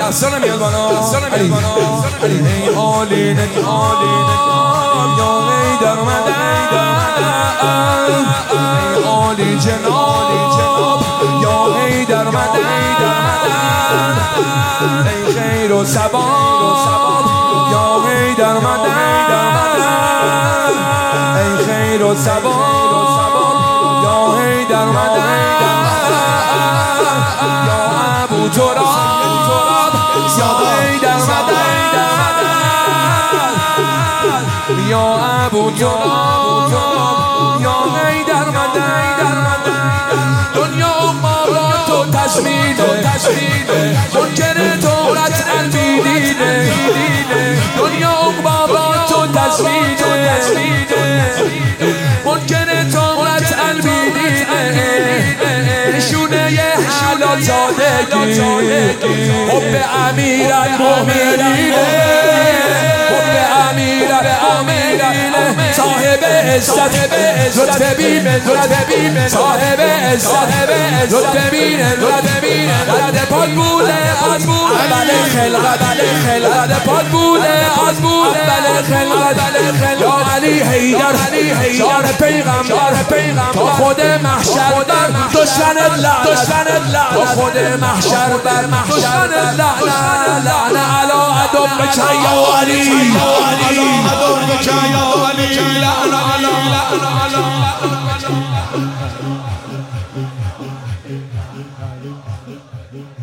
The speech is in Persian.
دستان میاد بالا علی ای عالی نجاب یا حیدر مدد ای عالی جناب یا حیدر مدد ای خیر و ثواب یا حیدر مدد ای خیر و ثواب یا حیدر مدد یا ابو تراب یا حیدر مدد یا ابو تراب یا حیدر مدد دنیا ما با تو تزمینه منکر تو قطعا بیدینه دنیا ما با تو تزمینه منکر تو قطعا بیدینه نشونه یه حلال زادگی حب امیر المؤمنینه حب امیر المؤمنینه صاحب عزت لطف بیم صاحب عزت لطف بیم قد پاک بوده از اول خلقت پاک بوده از اول خلقت یا علی حیدر شار پیغمبر تا خود محشر بر دشمنت لعنت تا خود محشر بر دشمنت لعنت علی عدوک یا علی عدوک یا علی لعنت